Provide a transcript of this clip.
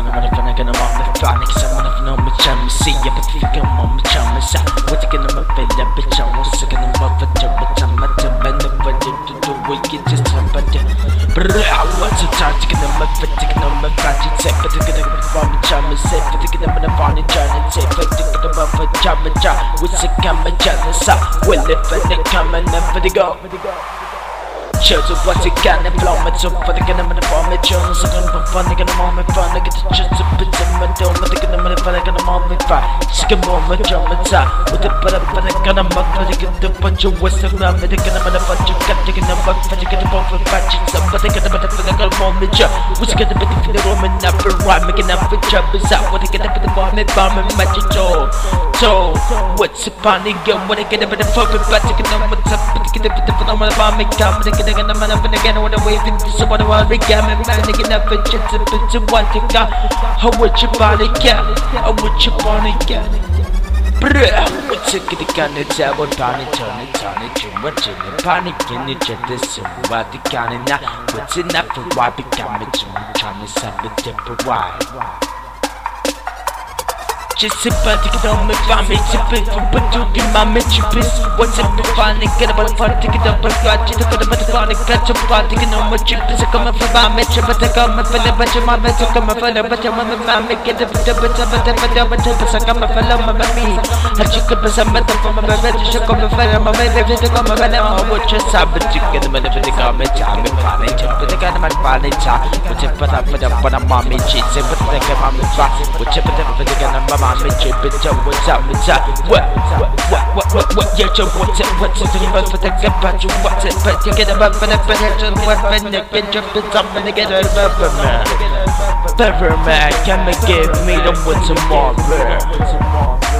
gonna motherfucker gonna mom the fun cause I'm gonna know me chum see ya but we come on me chum is out what you gonna mother the bitch I'm also gonna mother the bitch I'm at the man of what you do we get just but I want to talk to get my fit to get my fancy set but to get a bomb chum is safe but to get them in a funny channel and say but to get above a jam and jam with a camera channel so will if they come and never they go Chose what you can and blow me so for the gonna form it Jones are gonna fun they're gonna moment fun I get the chance to put them in the but they're gonna fun they're gonna moment fun just a moment jump and top with the butter but they're gonna mug for the get the bunch of western ram they're gonna bunch of cut taking the bug for the get the ball for patching some but they're gonna moment jump which get the bit for the roman never rhyme making up for job is out what they get up in the bomb and bomb and magic so what's the panic and what they get up in the fucking but they get what's up but they get the phenomenal bomb and come they're gonna man up and again when I wave into someone who already got me man again up and just a bit of what you got how would you body get how would you body get bruh what's it get gun it's about panic turn it what's in the panic in the jet this what the gun and now what's enough for why become it trying to send the different why just a bad to get on me, find me to pay for but to get my mitchipis. What's up to find it? Get about a fun to get up and got you to put about the fun and catch a part to get on my chip. Is a come up for my mitch, but I come up for the bunch of my mitch, come up for the bunch of my make it up with the bunch of the bunch of come up for me. I took up some metal from my bed, you come up for my baby to come up and I would just have to get them in the garment. I'm in panic, but the kind of my panic, which is put up for the one of mommy cheese, but they come on the fast, which is for the kind of my bitch, what's up, what, yeah, what's it, for the good bunch of what's it, but you get about for the better, what, when you get your bits up and you get a Pepperman, can you give me the what's more,